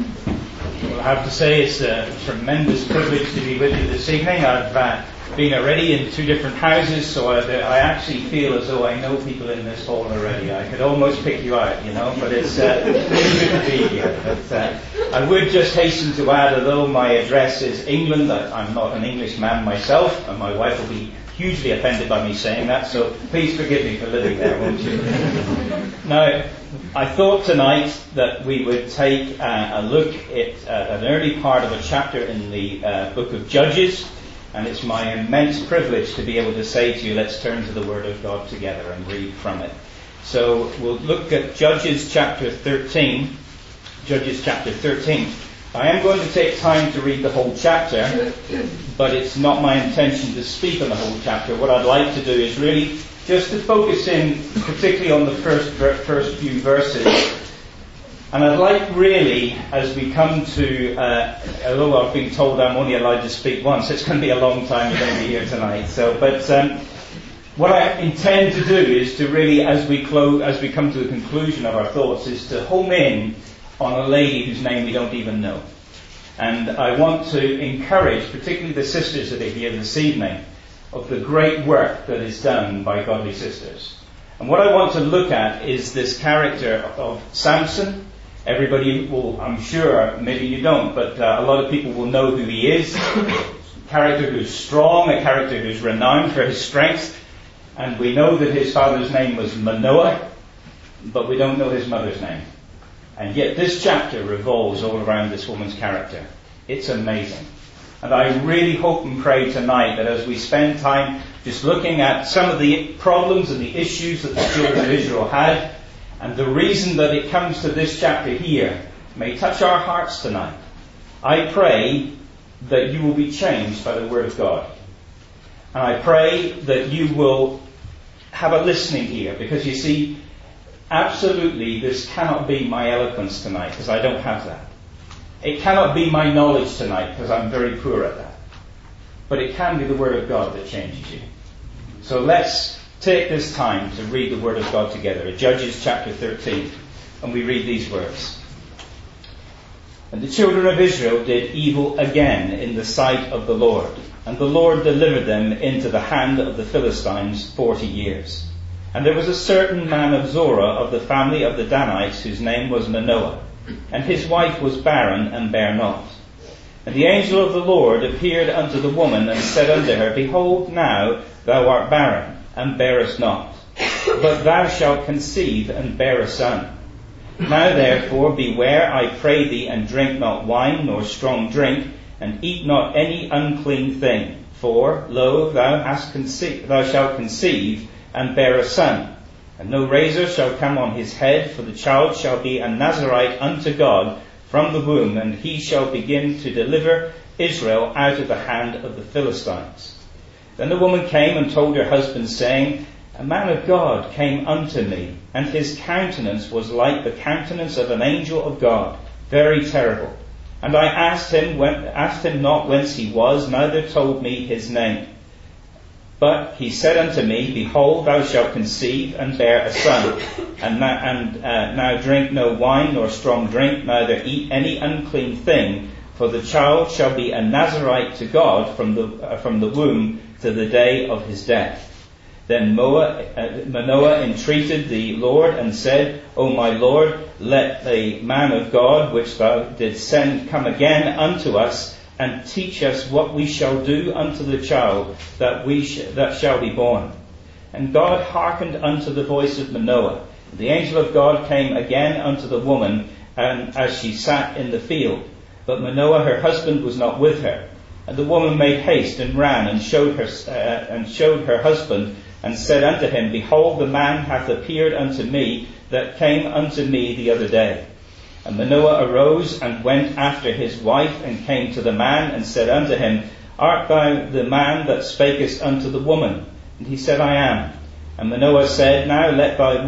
Well, I have to say it's a tremendous privilege to be with you this evening. I've been already in 2 different houses, so I actually feel as though I know people in this hall already. I could almost pick you out, but it's really good to be here. But I would just hasten to add, although my address is England, I'm not an Englishman myself, and my wife will be hugely offended by me saying that, so please forgive me for living there, won't you? Now, I thought tonight that we would take a look at an early part of a chapter in the book of Judges, and it's my immense privilege to be able to say to you, let's turn to the Word of God together and read from it. So we'll look at Judges chapter 13. Judges chapter 13. I am going to take time to read the whole chapter, but it's not my intention to speak on the whole chapter. What I'd like to do is really just to focus in particularly on the first few verses. And I'd like really, as we come to, although I've been told I'm only allowed to speak once, it's going to be a long time you're going to be here tonight. But what I intend to do is to really, as we come to the conclusion of our thoughts, is to home in on a lady whose name we don't even know. And I want to encourage, particularly the sisters that are here this evening, of the great work that is done by godly sisters. And what I want to look at is this character of Samson. Everybody will, I'm sure, maybe you don't, but a lot of people will know who he is. A character who's strong, a character who's renowned for his strength. And we know that his father's name was Manoah, but we don't know his mother's name. And yet this chapter revolves all around this woman's character. It's amazing. And I really hope and pray tonight that as we spend time just looking at some of the problems and the issues that the children of Israel had, and the reason that it comes to this chapter here may touch our hearts tonight. I pray that you will be changed by the Word of God. And I pray that you will have a listening ear, because you see, absolutely this cannot be my eloquence tonight, because I don't have that. It cannot be my knowledge tonight, because I'm very poor at that. But it can be the Word of God that changes you. So let's take this time to read the Word of God together. Judges chapter 13. And we read these words. And the children of Israel did evil again in the sight of the Lord. And the Lord delivered them into the hand of the Philistines 40 years. And there was a certain man of Zorah of the family of the Danites, whose name was Manoah. And his wife was barren and bare not. And the angel of the Lord appeared unto the woman and said unto her, Behold, now thou art barren, and bearest not, but thou shalt conceive and bear a son. Now therefore beware, I pray thee, and drink not wine nor strong drink, and eat not any unclean thing. For, lo, thou shalt conceive and bear a son. And no razor shall come on his head, for the child shall be a Nazarite unto God from the womb, and he shall begin to deliver Israel out of the hand of the Philistines. Then the woman came and told her husband, saying, A man of God came unto me, and his countenance was like the countenance of an angel of God, very terrible. And I asked him not whence he was, neither told me his name. But he said unto me, Behold, thou shalt conceive and bear a son, and now drink no wine nor strong drink, neither eat any unclean thing, for the child shall be a Nazarite to God from the womb to the day of his death. Then Manoah entreated the Lord and said, O my Lord, let the man of God which thou didst send come again unto us, and teach us what we shall do unto the child that shall be born. And God hearkened unto the voice of Manoah. The angel of God came again unto the woman, and as she sat in the field. But Manoah her husband was not with her. And the woman made haste and ran and showed her husband, and said unto him, Behold, the man hath appeared unto me that came unto me the other day. And Manoah arose and went after his wife, and came to the man, and said unto him, Art thou the man that spakest unto the woman? And he said, I am. And Manoah said, Now let thy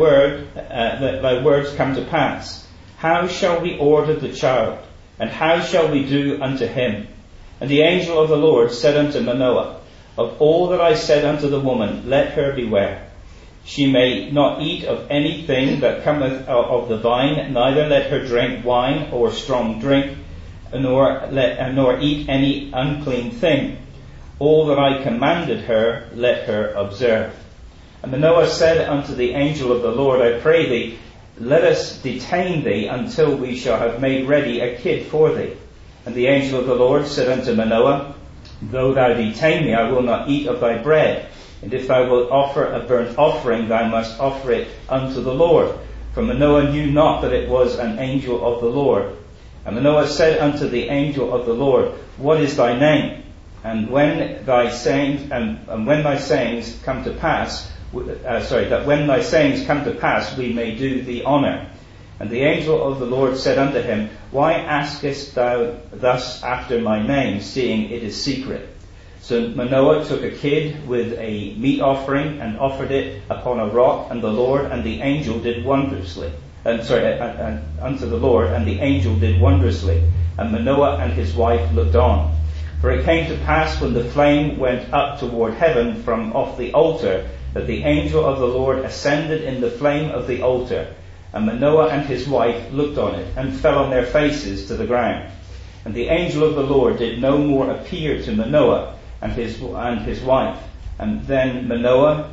words come to pass. How shall we order the child? And how shall we do unto him? And the angel of the Lord said unto Manoah, Of all that I said unto the woman, let her beware. She may not eat of anything that cometh of the vine, neither let her drink wine or strong drink, nor eat any unclean thing. All that I commanded her, let her observe. And Manoah said unto the angel of the Lord, I pray thee, let us detain thee until we shall have made ready a kid for thee. And the angel of the Lord said unto Manoah, though thou detain me, I will not eat of thy bread. And if thou wilt offer a burnt offering, thou must offer it unto the Lord. For Manoah knew not that it was an angel of the Lord. And Manoah said unto the angel of the Lord, what is thy name? And when thy sayings come to pass, that when thy sayings come to pass, we may do thee honour. And the angel of the Lord said unto him, why askest thou thus after my name, seeing it is secret? So Manoah took a kid with a meat offering and offered it upon a rock, and the Lord and the angel did wondrously. Unto the Lord, and the angel did wondrously. And Manoah and his wife looked on. For it came to pass, when the flame went up toward heaven from off the altar, that the angel of the Lord ascended in the flame of the altar. And Manoah and his wife looked on it, and fell on their faces to the ground. And the angel of the Lord did no more appear to Manoah and his wife. And then Manoah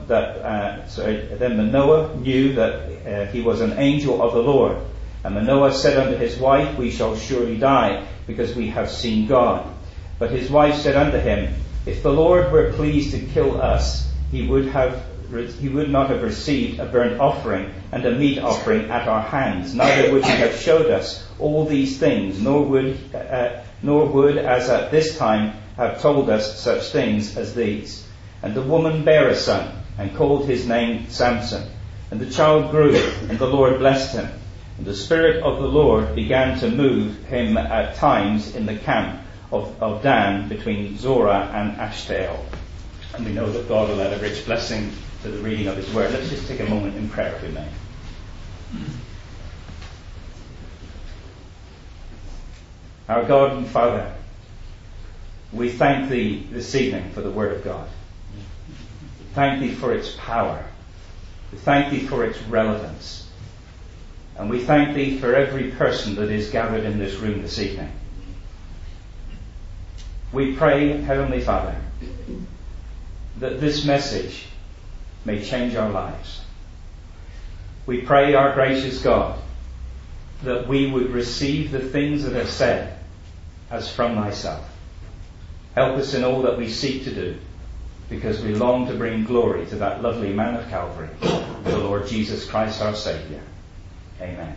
knew that he was an angel of the Lord. And Manoah said unto his wife, we shall surely die, because we have seen God. But his wife said unto him, if the Lord were pleased to kill us, he would not have received a burnt offering and a meat offering at our hands, neither would he have showed us all these things, nor would as at this time have told us such things as these. And the woman bare a son, and called his name Samson. And the child grew, and the Lord blessed him. And the Spirit of the Lord began to move him at times in the camp of Dan, between Zorah and Ashtael. And we know that God will add a rich blessing to the reading of his word. Let's just take a moment in prayer, if we may. Our God and Father, we thank thee this evening for the word of God. We thank thee for its power. We thank thee for its relevance. And we thank thee for every person that is gathered in this room this evening. We pray, Heavenly Father, that this message may change our lives. We pray, our gracious God, that we would receive the things that are said as from thyself. Help us in all that we seek to do, because we long to bring glory to that lovely man of Calvary, the Lord Jesus Christ our Saviour. Amen.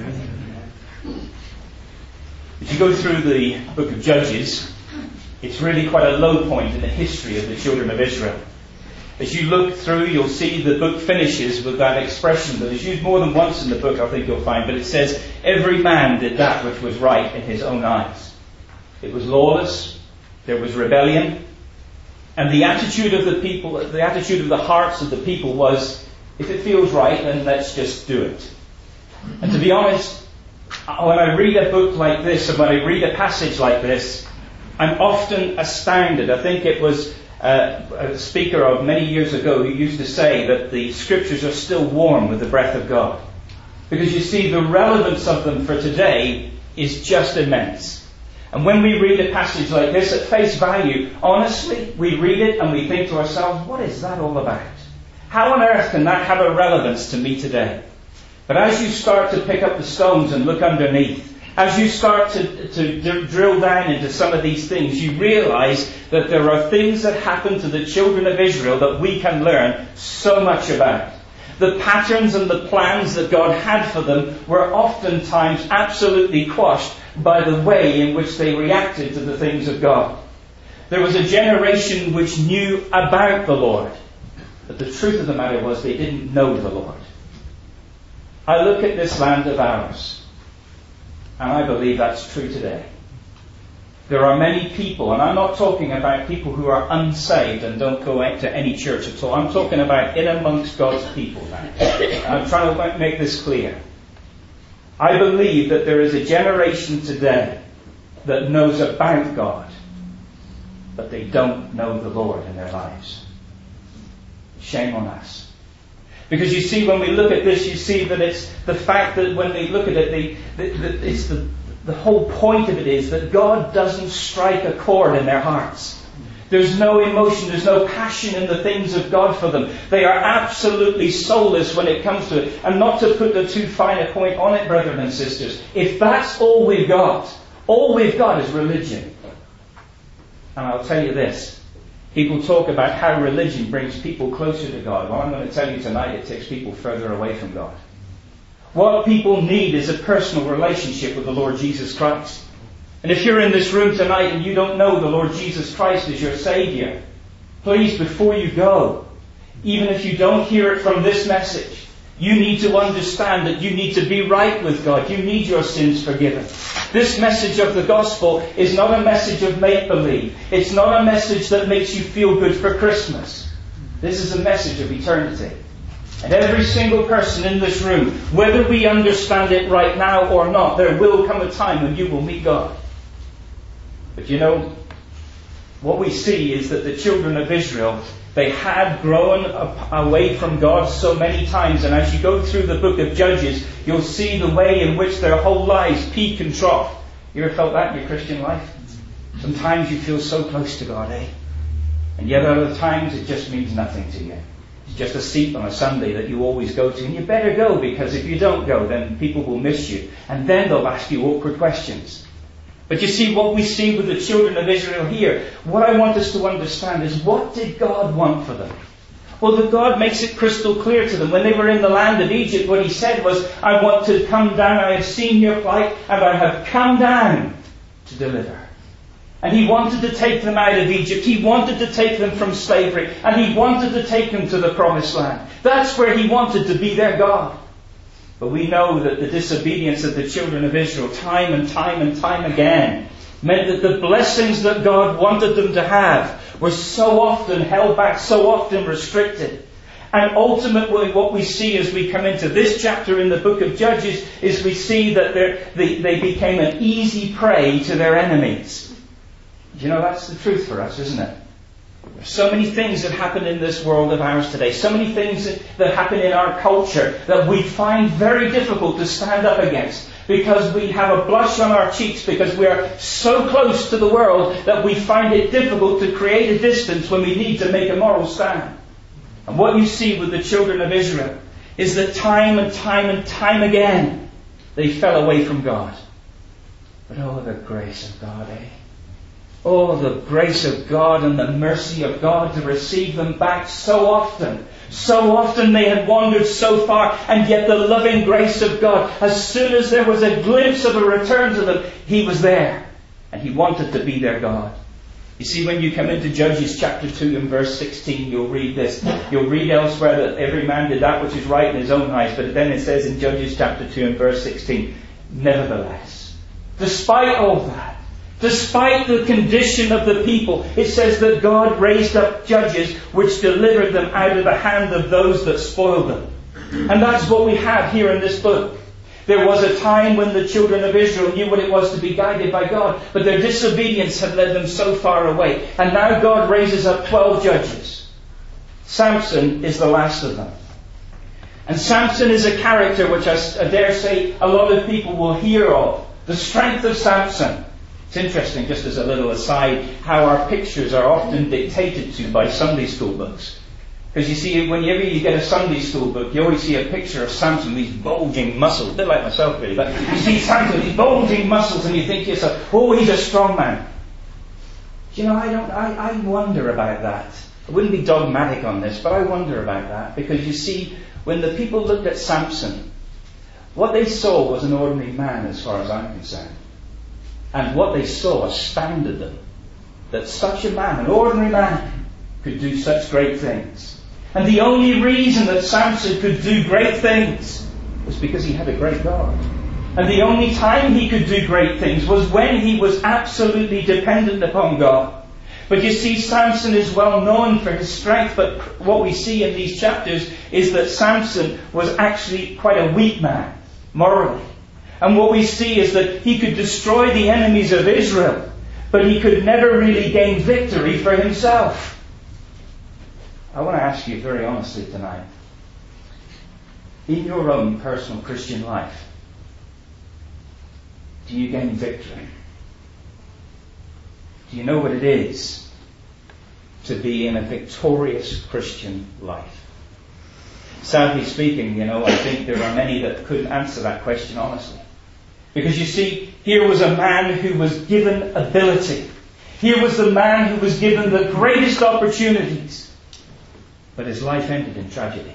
Amen. As you go through the book of Judges, it's really quite a low point in the history of the children of Israel. As you look through, you'll see the book finishes with that expression that is used more than once in the book, I think you'll find, but it says, every man did that which was right in his own eyes. It was lawless, there was rebellion, and the attitude of the people, the attitude of the hearts of the people was, if it feels right, then let's just do it. And to be honest, when I read a book like this, and when I read a passage like this, I'm often astounded. I think it was a speaker of many years ago who used to say that the scriptures are still warm with the breath of God. Because you see, the relevance of them for today is just immense. And when we read a passage like this at face value, honestly, we read it and we think to ourselves, what is that all about? How on earth can that have a relevance to me today? But as you start to pick up the stones and look underneath, as you start to drill down into some of these things, you realize that there are things that happen to the children of Israel that we can learn so much about. The patterns and the plans that God had for them were oftentimes absolutely quashed by the way in which they reacted to the things of God. There was a generation which knew about the Lord, but the truth of the matter was they didn't know the Lord. I look at this land of ours, and I believe that's true today. There are many people, and I'm not talking about people who are unsaved and don't go to any church at all. I'm talking about in amongst God's people now. And I'm trying to make this clear. I believe that there is a generation today that knows about God, but they don't know the Lord in their lives. Shame on us. Because you see, when we look at this, you see that it's the fact that when we look at it, the whole point of it is that God doesn't strike a chord in their hearts. There's no emotion, there's no passion in the things of God for them. They are absolutely soulless when it comes to it. And not to put too fine a point on it, brethren and sisters, if that's all we've got is religion. And I'll tell you this. People talk about how religion brings people closer to God. Well, I'm going to tell you tonight, it takes people further away from God. What people need is a personal relationship with the Lord Jesus Christ. And if you're in this room tonight and you don't know the Lord Jesus Christ as your Saviour, please, before you go, even if you don't hear it from this message, you need to understand that you need to be right with God. You need your sins forgiven. This message of the gospel is not a message of make-believe. It's not a message that makes you feel good for Christmas. This is a message of eternity. And every single person in this room, whether we understand it right now or not, there will come a time when you will meet God. But you know, what we see is that the children of Israel, they had grown away from God so many times. And as you go through the book of Judges, you'll see the way in which their whole lives peak and trough. You ever felt that in your Christian life? Sometimes you feel so close to God, eh? And yet other times it just means nothing to you. It's just a seat on a Sunday that you always go to. And you better go, because if you don't go, then people will miss you. And then they'll ask you awkward questions. But you see, what we see with the children of Israel here, what I want us to understand is, what did God want for them? Well, that God makes it crystal clear to them. When they were in the land of Egypt, what He said was, I want to come down, I have seen your plight, and I have come down to deliver. And He wanted to take them out of Egypt. He wanted to take them from slavery. And He wanted to take them to the promised land. That's where He wanted to be their God. But we know that the disobedience of the children of Israel, time and time again, meant that the blessings that God wanted them to have were so often held back, so often restricted. And ultimately what we see as we come into this chapter in the book of Judges is we see that they became an easy prey to their enemies. You know, that's the truth for us, isn't it? There's so many things that happen in this world of ours today. So many things that happen in our culture that we find very difficult to stand up against. Because we have a blush on our cheeks, because we are so close to the world that we find it difficult to create a distance when we need to make a moral stand. And what you see with the children of Israel is that time and time again they fell away from God. But oh, the grace of God, eh? Oh, the grace of God and the mercy of God to receive them back so often. So often they had wandered so far, and yet the loving grace of God, as soon as there was a glimpse of a return to them, He was there. And He wanted to be their God. You see, when you come into Judges chapter 2 and verse 16, you'll read this. You'll read elsewhere that every man did that which is right in his own eyes. But then it says in Judges chapter 2 and verse 16, nevertheless, despite all that, despite the condition of the people, it says that God raised up judges which delivered them out of the hand of those that spoiled them. And that's what we have here in this book. There was a time when the children of Israel knew what it was to be guided by God, but their disobedience had led them so far away. And now God raises up 12 judges. Samson is the last of them. And Samson is a character which I dare say a lot of people will hear of. The strength of Samson. It's interesting, just as a little aside, how our pictures are often dictated to by Sunday school books. Because you see, whenever you get a Sunday school book, you always see a picture of Samson, these bulging muscles. A bit like myself, really. But you see Samson, these bulging muscles, and you think to yourself, oh, he's a strong man. Do you know, I wonder about that. I wouldn't be dogmatic on this, but I wonder about that. Because you see, when the people looked at Samson, what they saw was an ordinary man as far as I'm concerned. And what they saw astounded them. That such a man, an ordinary man, could do such great things. And the only reason that Samson could do great things was because he had a great God. And the only time he could do great things was when he was absolutely dependent upon God. But you see, Samson is well known for his strength, but what we see in these chapters is that Samson was actually quite a weak man, morally. And what we see is that he could destroy the enemies of Israel, but he could never really gain victory for himself. I want to ask you very honestly tonight, in your own personal Christian life, do you gain victory? Do you know what it is to be in a victorious Christian life? Sadly speaking, I think there are many that couldn't answer that question honestly. Because you see, here was a man who was given ability. Here was the man who was given the greatest opportunities. But his life ended in tragedy.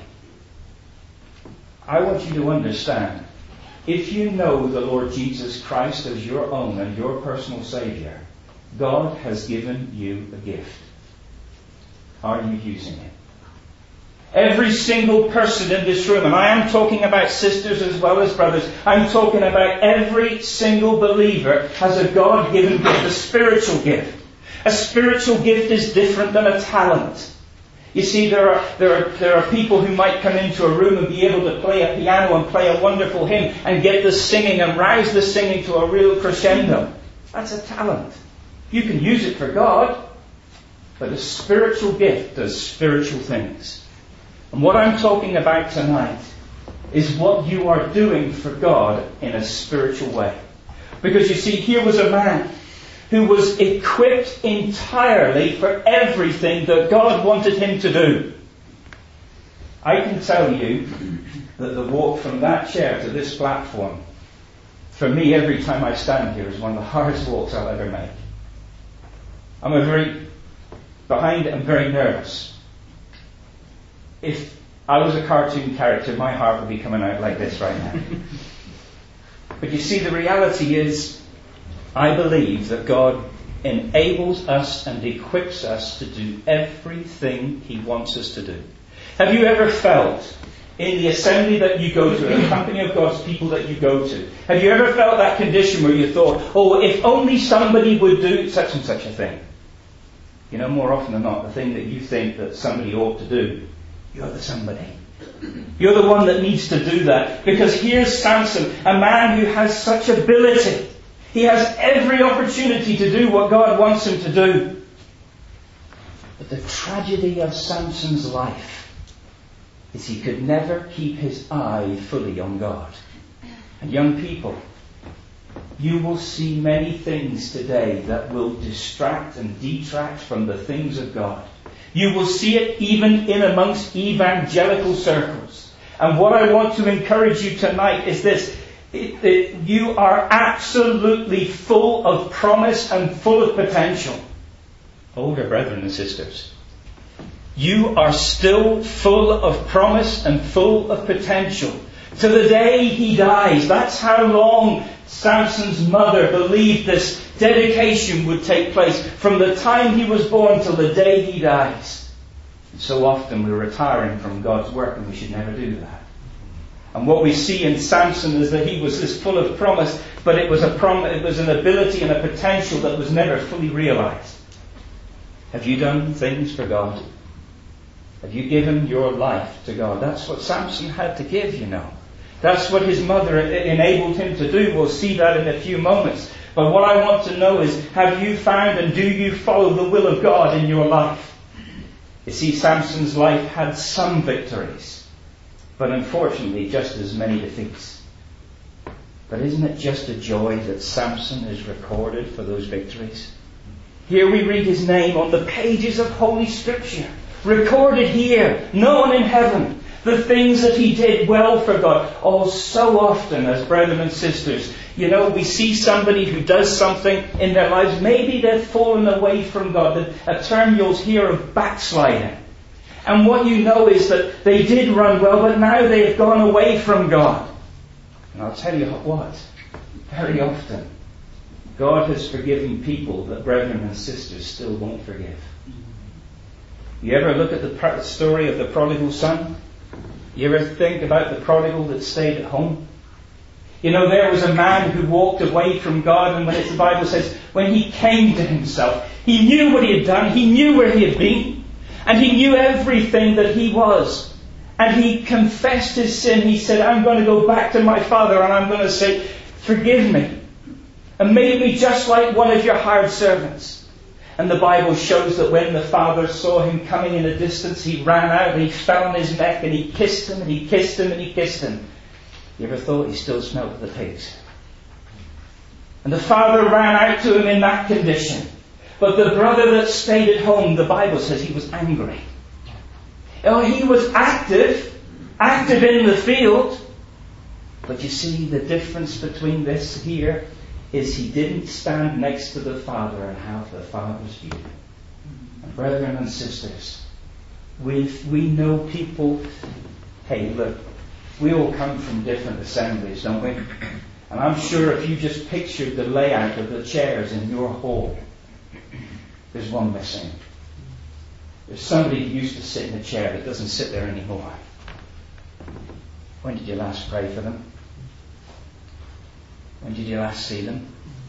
I want you to understand, if you know the Lord Jesus Christ as your own and your personal Saviour, God has given you a gift. Are you using it? Every single person in this room, and I am talking about sisters as well as brothers, I'm talking about every single believer has a God-given gift, a spiritual gift. A spiritual gift is different than a talent. You see, there are people who might come into a room and be able to play a piano and play a wonderful hymn and get the singing and rouse the singing to a real crescendo. That's a talent. You can use it for God, but a spiritual gift does spiritual things. And what I'm talking about tonight is what you are doing for God in a spiritual way. Because you see, here was a man who was equipped entirely for everything that God wanted him to do. I can tell you that the walk from that chair to this platform, for me every time I stand here, is one of the hardest walks I'll ever make. Behind it, I'm very nervous. If I was a cartoon character, my heart would be coming out like this right now. But you see, the reality is, I believe that God enables us and equips us to do everything He wants us to do. Have you ever felt in the assembly that you go to, in the company of God's people that you go to, have you ever felt that condition where you thought, if only somebody would do such and such a thing? More often than not, the thing that you think that somebody ought to do, you're the somebody. You're the one that needs to do that. Because here's Samson, a man who has such ability. He has every opportunity to do what God wants him to do. But the tragedy of Samson's life is he could never keep his eye fully on God. And young people, you will see many things today that will distract and detract from the things of God. You will see it even in amongst evangelical circles. And what I want to encourage you tonight is this. You are absolutely full of promise and full of potential. Older brethren and sisters, you are still full of promise and full of potential. To the day he dies. That's how long Samson's mother believed this dedication would take place. From the time he was born till the day he dies. And so often we're retiring from God's work, and we should never do that. And what we see in Samson is that he was this full of promise, but it was an ability and a potential that was never fully realized. Have you done things for God? Have you given your life to God? That's what Samson had to give, That's what his mother enabled him to do. We'll see that in a few moments. But what I want to know is, have you found and do you follow the will of God in your life? You see, Samson's life had some victories. But unfortunately, just as many defeats. But isn't it just a joy that Samson is recorded for those victories? Here we read his name on the pages of Holy Scripture. Recorded here, known in heaven. The things that he did well for God. So often as brethren and sisters, we see somebody who does something in their lives. Maybe they've fallen away from God. A term you'll hear of backsliding. And what you know is that they did run well, but now they have gone away from God. And I'll tell you what, very often, God has forgiven people that brethren and sisters still won't forgive. You ever look at the story of the prodigal son? You ever think about the prodigal that stayed at home? There was a man who walked away from God, and the Bible says, when he came to himself, he knew what he had done, he knew where he had been. And he knew everything that he was. And he confessed his sin. He said, I'm going to go back to my father and I'm going to say, forgive me. And make me just like one of your hired servants. And the Bible shows that when the father saw him coming in a distance, he ran out and he fell on his neck and he kissed him and he kissed him and he kissed him. You ever thought he still smelled the pigs? And the father ran out to him in that condition. But the brother that stayed at home, the Bible says he was angry. Oh, he was active in the field. But you see, the difference between this here is he didn't stand next to the Father and have the Father's view. And brethren and sisters, we know people, hey look, we all come from different assemblies, don't we? And I'm sure if you just pictured the layout of the chairs in your hall, there's one missing. There's somebody who used to sit in a chair that doesn't sit there anymore. When did you last pray for them? When did you last see them?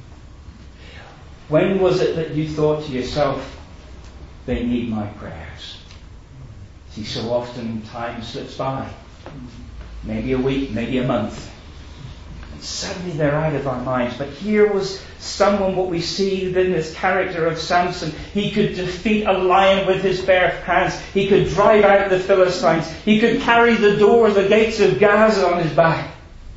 When was it that you thought to yourself, they need my prayers? See, so often time slips by. Maybe a week, maybe a month. And suddenly they're out of our minds. But here was someone, what we see in this character of Samson. He could defeat a lion with his bare hands. He could drive out the Philistines. He could carry the gates of Gaza on his back.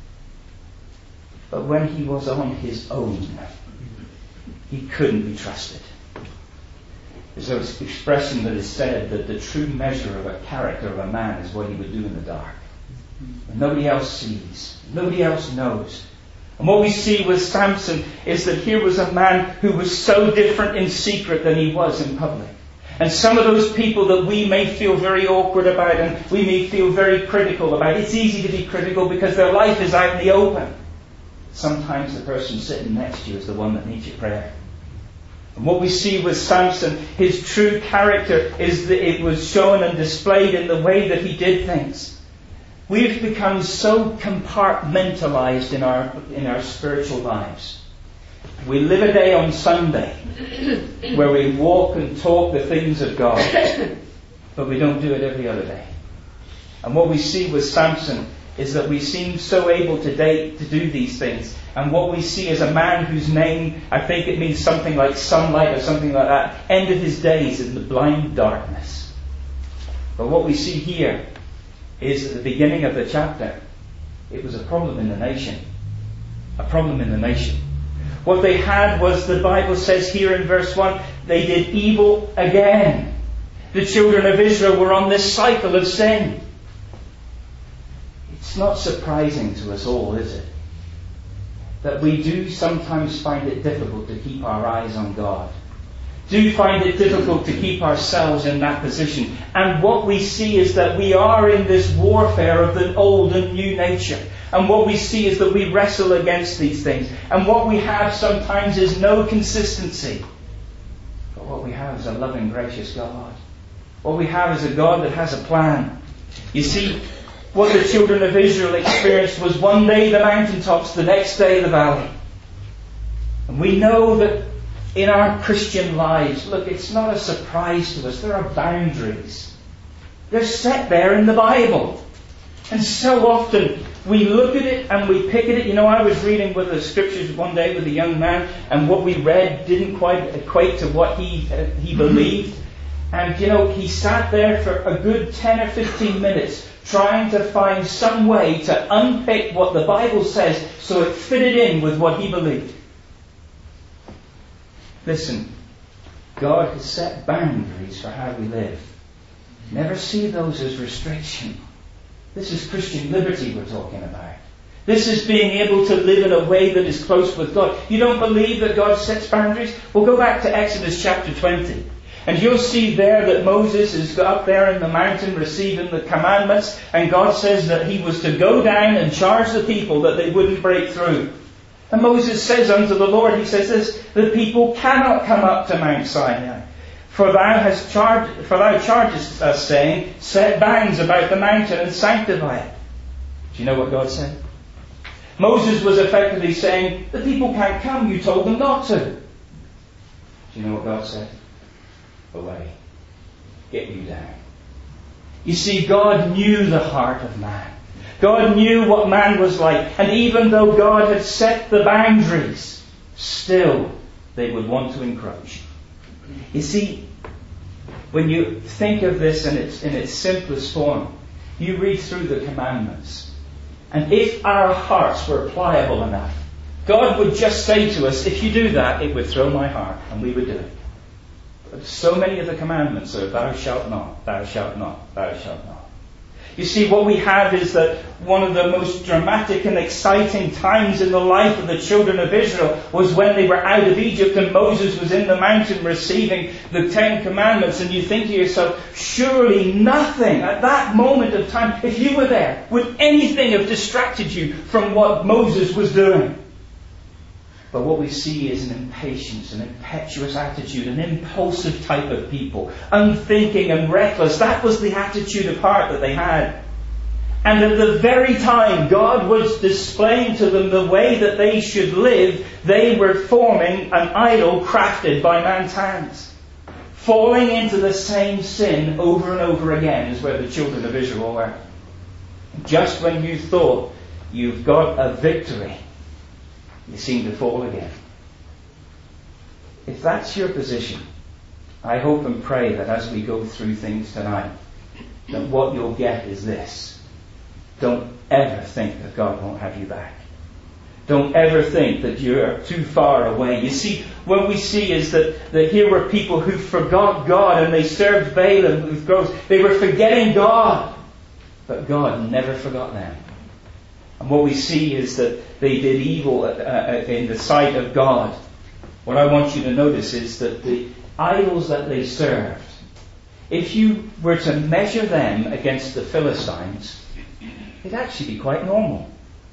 But when he was on his own, he couldn't be trusted. There's an expression that is said that the true measure of a character of a man is what he would do in the dark. When nobody else sees, nobody else knows. And what we see with Samson is that here was a man who was so different in secret than he was in public. And some of those people that we may feel very awkward about and we may feel very critical about, it's easy to be critical because their life is out in the open. Sometimes the person sitting next to you is the one that needs your prayer. And what we see with Samson, his true character is that it was shown and displayed in the way that he did things. We've become so compartmentalized in our spiritual lives. We live a day on Sunday where we walk and talk the things of God, but we don't do it every other day. And what we see with Samson is that we seem so able today to do these things. And what we see is a man whose name, I think it means something like sunlight or something like that, ended his days in the blind darkness. But what we see here is at the beginning of the chapter, it was a problem in the nation. A problem in the nation. What they had was, the Bible says here in verse 1, they did evil again. The children of Israel were on this cycle of sin. It's not surprising to us all, is it? That we do sometimes find it difficult to keep our eyes on God. Do find it difficult to keep ourselves in that position. And what we see is that we are in this warfare of the old and new nature. And what we see is that we wrestle against these things. And what we have sometimes is no consistency. But what we have is a loving, gracious God. What we have is a God that has a plan. You see, what the children of Israel experienced was one day the mountaintops, the next day the valley. And we know that in our Christian lives, look, it's not a surprise to us. There are boundaries. They're set there in the Bible. And so often we look at it and we pick at it. You know, I was reading with the scriptures one day with a young man, and what we read didn't quite equate to what he believed. And, you know, he sat there for a good 10 or 15 minutes trying to find some way to unpick what the Bible says so it fitted in with what he believed. Listen, God has set boundaries for how we live. Never see those as restriction. This is Christian liberty we're talking about. This is being able to live in a way that is close with God. You don't believe that God sets boundaries? Well, go back to Exodus chapter 20. And you'll see there that Moses is up there in the mountain receiving the commandments. And God says that he was to go down and charge the people that they wouldn't break through. And Moses says unto the Lord, he says this, the people cannot come up to Mount Sinai. For thou chargest us, saying, set bounds about the mountain and sanctify it. Do you know what God said? Moses was effectively saying, the people can't come, you told them not to. Do you know what God said? Away. Get you down. You see, God knew the heart of man. God knew what man was like. And even though God had set the boundaries, still they would want to encroach. You see, when you think of this in its simplest form, you read through the commandments. And if our hearts were pliable enough, God would just say to us, if you do that, it would throw my heart, and we would do it. But so many of the commandments are, thou shalt not, thou shalt not, thou shalt not. You see, what we have is that one of the most dramatic and exciting times in the life of the children of Israel was when they were out of Egypt and Moses was in the mountain receiving the 10 Commandments. And you think to yourself, surely nothing at that moment of time, if you were there, would anything have distracted you from what Moses was doing? But what we see is an impatience, an impetuous attitude, an impulsive type of people, unthinking and reckless. That was the attitude of heart that they had. And at the very time God was displaying to them the way that they should live, they were forming an idol crafted by man's hands. Falling into the same sin over and over again is where the children of Israel were. Just when you thought you've got a victory, you seem to fall again. If that's your position, I hope and pray that as we go through things tonight, that what you'll get is this. Don't ever think that God won't have you back. Don't ever think that you're too far away. You see, what we see is that here were people who forgot God and they served Balaam with groves. They were forgetting God. But God never forgot them. And what we see is that they did evil in the sight of God. What I want you to notice is that the idols that they served, if you were to measure them against the Philistines, it'd actually be quite normal.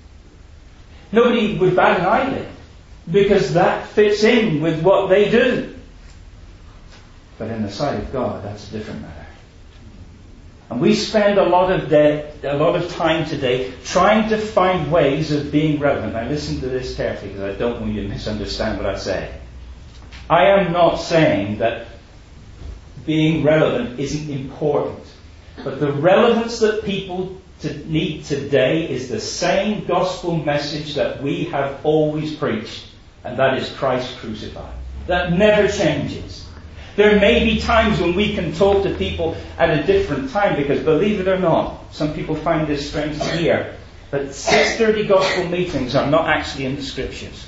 Nobody would bat an eyelid, because that fits in with what they do. But in the sight of God, that's a different matter. And we spend a lot of time today trying to find ways of being relevant. Now listen to this carefully, because I don't want you to misunderstand what I say. I am not saying that being relevant isn't important. But the relevance that people need today is the same gospel message that we have always preached. And that is Christ crucified. That never changes. There may be times when we can talk to people at a different time, because believe it or not, some people find this strange to hear, but 6:30 gospel meetings are not actually in the scriptures.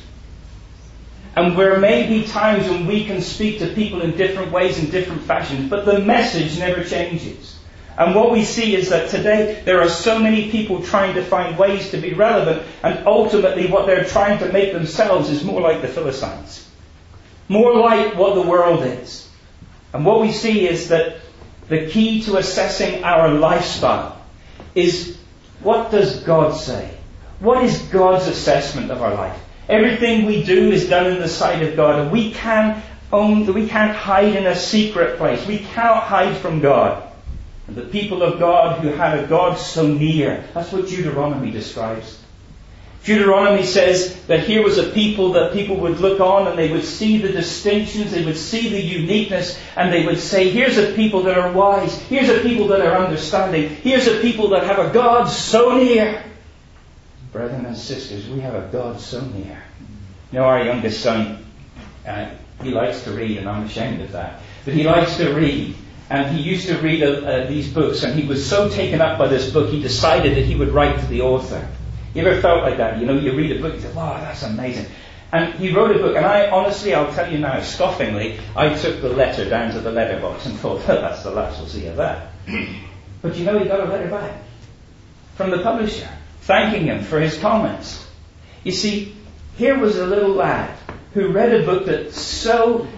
And there may be times when we can speak to people in different ways, in different fashions, but the message never changes. And what we see is that today there are so many people trying to find ways to be relevant, and ultimately what they're trying to make themselves is more like the Philistines. More like what the world is. And what we see is that the key to assessing our lifestyle is, what does God say? What is God's assessment of our life? Everything we do is done in the sight of God, and we can't hide in a secret place. We cannot hide from God. And the people of God who had a God so near, that's what Deuteronomy describes. Deuteronomy says that here was a people that people would look on and they would see the distinctions, they would see the uniqueness, and they would say, here's a people that are wise, here's a people that are understanding, here's a people that have a God so near. Brethren and sisters, we have a God so near. You know, our youngest son, he likes to read, and I'm ashamed of that, but he likes to read. And he used to read these books, and he was so taken up by this book, he decided that he would write to the author. You ever felt like that? You know, you read a book, you say, wow, that's amazing. And he wrote a book, and I'll tell you now, scoffingly, I took the letter down to the letterbox and thought, well, that's the last we'll see of that. But you know, he got a letter back from the publisher, thanking him for his comments. You see, here was a little lad who read a book that so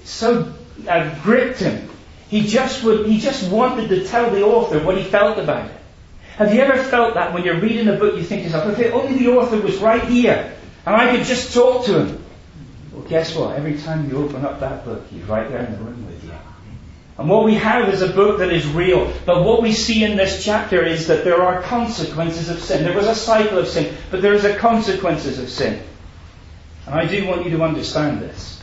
gripped him. He just wanted to tell the author what he felt about it. Have you ever felt that when you're reading a book, you think to yourself, if only the author was right here, and I could just talk to him. Well, guess what? Every time you open up that book, he's right there in the room with you. And what we have is a book that is real. But what we see in this chapter is that there are consequences of sin. There was a cycle of sin, but there is a consequences of sin. And I do want you to understand this.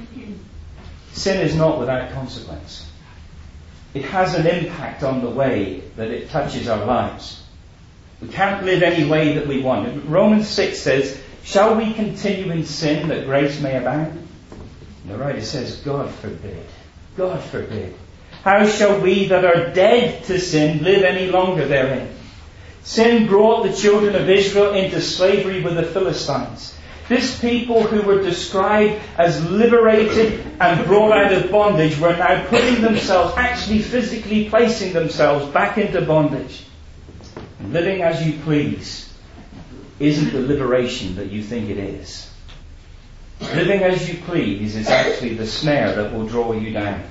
Sin is not without consequence. It has an impact on the way that it touches our lives. We can't live any way that we want. Romans 6 says, shall we continue in sin that grace may abound? And the writer says, God forbid. God forbid. How shall we that are dead to sin live any longer therein? Sin brought the children of Israel into slavery with the Philistines. This people who were described as liberated and brought out of bondage were now putting themselves, actually physically placing themselves back into bondage. Living as you please isn't the liberation that you think it is. Living as you please is actually the snare that will draw you down.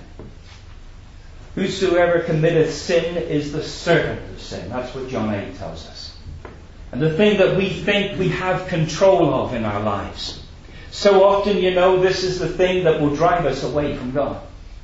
Whosoever committeth sin is the servant of sin. That's what John 8 tells us. And the thing that we think we have control of in our lives. So often, this is the thing that will drive us away from God.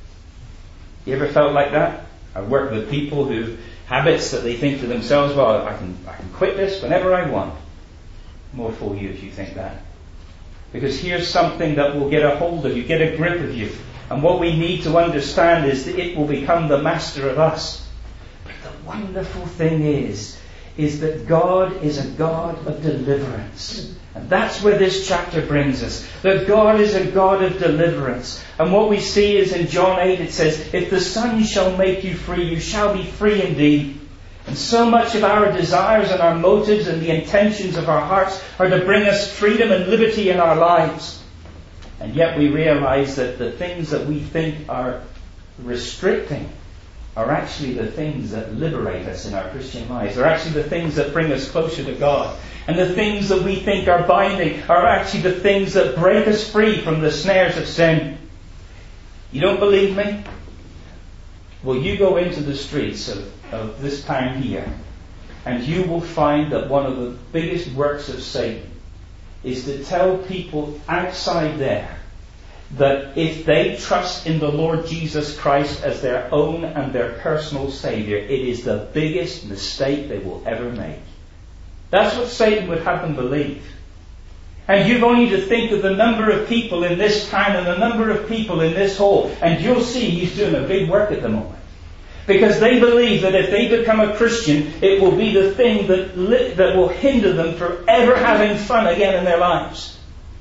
You ever felt like that? I've worked with people who habits that they think to themselves, well, I can quit this whenever I want. More for you if you think that. Because here's something that will get a hold of you, get a grip of you. And what we need to understand is that it will become the master of us. But the wonderful thing is that God is a God of deliverance. And that's where this chapter brings us. That God is a God of deliverance. And what we see is in John 8 it says, if the Son shall make you free, you shall be free indeed. And so much of our desires and our motives and the intentions of our hearts are to bring us freedom and liberty in our lives. And yet we realize that the things that we think are restricting are actually the things that liberate us in our Christian lives. They're actually the things that bring us closer to God. And the things that we think are binding are actually the things that break us free from the snares of sin. You don't believe me? Well, you go into the streets of this town here, and you will find that one of the biggest works of Satan is to tell people outside there that if they trust in the Lord Jesus Christ as their own and their personal Saviour, it is the biggest mistake they will ever make. That's what Satan would have them believe. And you've only to think of the number of people in this town and the number of people in this hall, and you'll see he's doing a big work at the moment. Because they believe that if they become a Christian, it will be the thing that will hinder them from ever having fun again in their lives.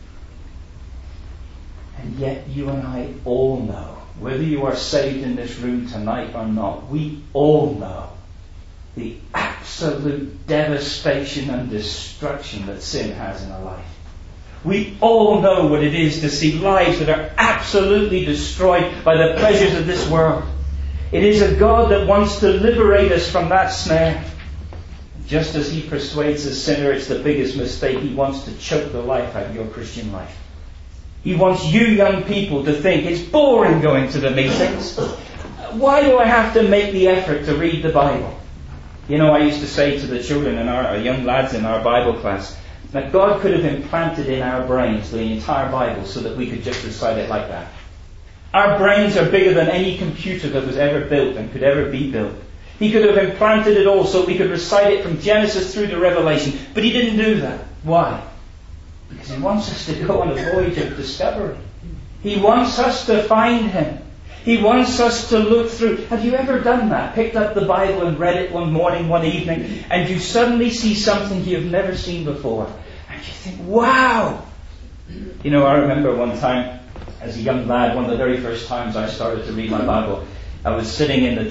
And yet you and I all know, whether you are saved in this room tonight or not, we all know the absolute devastation and destruction that sin has in our life. We all know what it is to see lives that are absolutely destroyed by the pleasures of this world. It is a God that wants to liberate us from that snare. Just as He persuades the sinner it's the biggest mistake, He wants to choke the life out of your Christian life. He wants you young people to think it's boring going to the meetings. Why do I have to make the effort to read the Bible? I used to say to the children and our young lads in our Bible class that God could have implanted in our brains the entire Bible so that we could just recite it like that. Our brains are bigger than any computer that was ever built and could ever be built. He could have implanted it all so we could recite it from Genesis through to Revelation. But He didn't do that. Why? Because He wants us to go on a voyage of discovery. He wants us to find Him. He wants us to look through. Have you ever done that? Picked up the Bible and read it one morning, one evening, and you suddenly see something you've never seen before. And you think, wow! I remember one time, as a young lad, one of the very first times I started to read my Bible, I was sitting in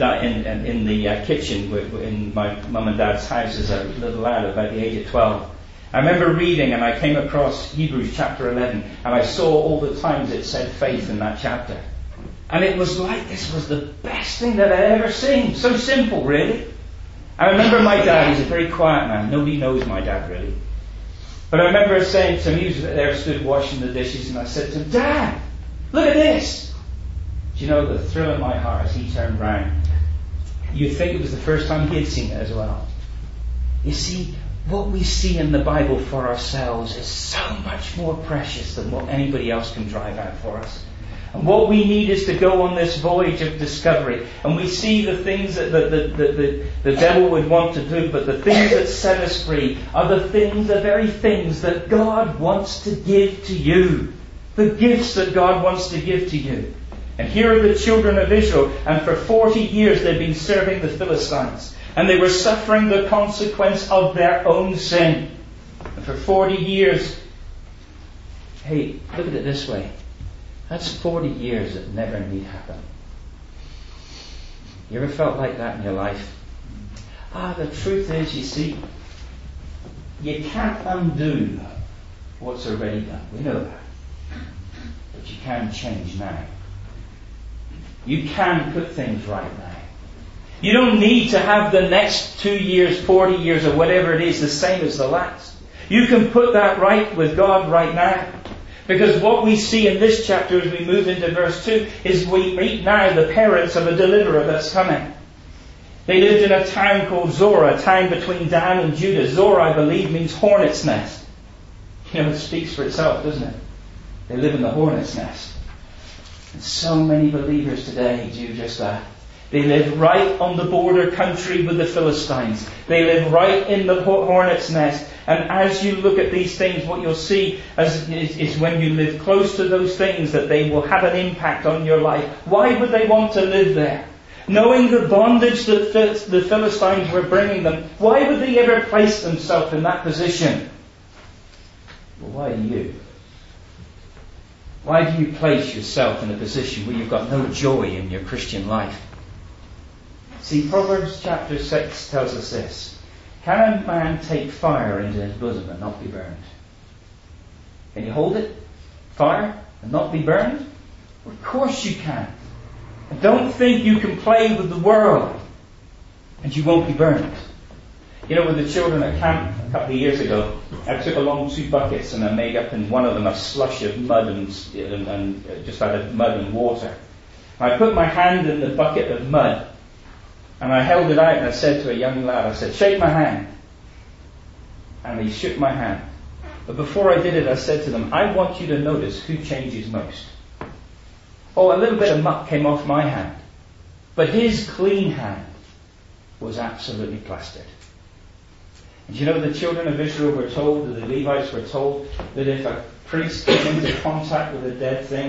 the kitchen in my mum and dad's house as a little lad, about the age of 12. I remember reading, and I came across Hebrews chapter 11, and I saw all the times it said faith in that chapter. And it was like this was the best thing that I'd ever seen. So simple, really. I remember my dad, he's a very quiet man. Nobody knows my dad, really. But I remember saying to him, he was there, stood washing the dishes, and I said to him, Dad, look at this. Do you know the thrill in my heart as he turned round? You'd think it was the first time he had seen it as well. You see, what we see in the Bible for ourselves is so much more precious than what anybody else can drive out for us. And what we need is to go on this voyage of discovery. And we see the things that the devil would want to do, but the things that set us free are the very things that God wants to give to you. The gifts that God wants to give to you. And here are the children of Israel, and for 40 years they've been serving the Philistines. And they were suffering the consequence of their own sin. And for 40 years, hey, look at it this way. That's 40 years that never need happen. You ever felt like that in your life? The truth is, you see, you can't undo what's already done. We know that. But you can change now. You can put things right now. You don't need to have the next 2 years, 40 years, or whatever it is, the same as the last. You can put that right with God right now. Because what we see in this chapter as we move into verse 2 is we meet now the parents of a deliverer that's coming. They lived in a town called Zorah, a town between Dan and Judah. Zorah, I believe, means hornet's nest. You know, it speaks for itself, doesn't it? They live in the hornet's nest. And so many believers today do just that. They live right on the border country with the Philistines. They live right in the hornet's nest. And as you look at these things, what you'll see is when you live close to those things that they will have an impact on your life. Why would they want to live there? Knowing the bondage that the Philistines were bringing them, why would they ever place themselves in that position? Well, why do you? Why do you place yourself in a position where you've got no joy in your Christian life? See, Proverbs chapter 6 tells us this. Can a man take fire into his bosom and not be burned? Can you hold it? Fire and not be burned? Well, of course you can. And don't think you can play with the world and you won't be burned. You know, with the children at camp a couple of years ago, I took along 2 buckets and I made up in one of them a slush of mud and just added mud and water. I put my hand in the bucket of mud and I held it out and I said to a young lad, I said, shake my hand. And he shook my hand. But before I did it, I said to them, I want you to notice who changes most. Oh, a little bit of muck came off my hand. But his clean hand was absolutely plastered. And you know, the children of Israel were told, the Levites were told, that if a priest came into contact with a dead thing,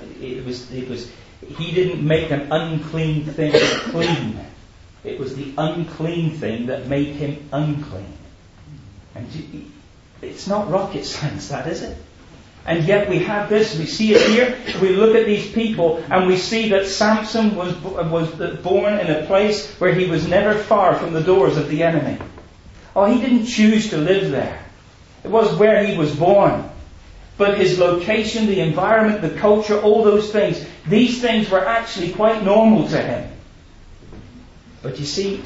he didn't make an unclean thing clean. It was the unclean thing that made him unclean. And it's not rocket science, that, is it? And yet we have this, we see it here, we look at these people and we see that Samson was born in a place where he was never far from the doors of the enemy. Oh, he didn't choose to live there. It was where he was born. But his location, the environment, the culture, all those things, these things were actually quite normal to him. But you see,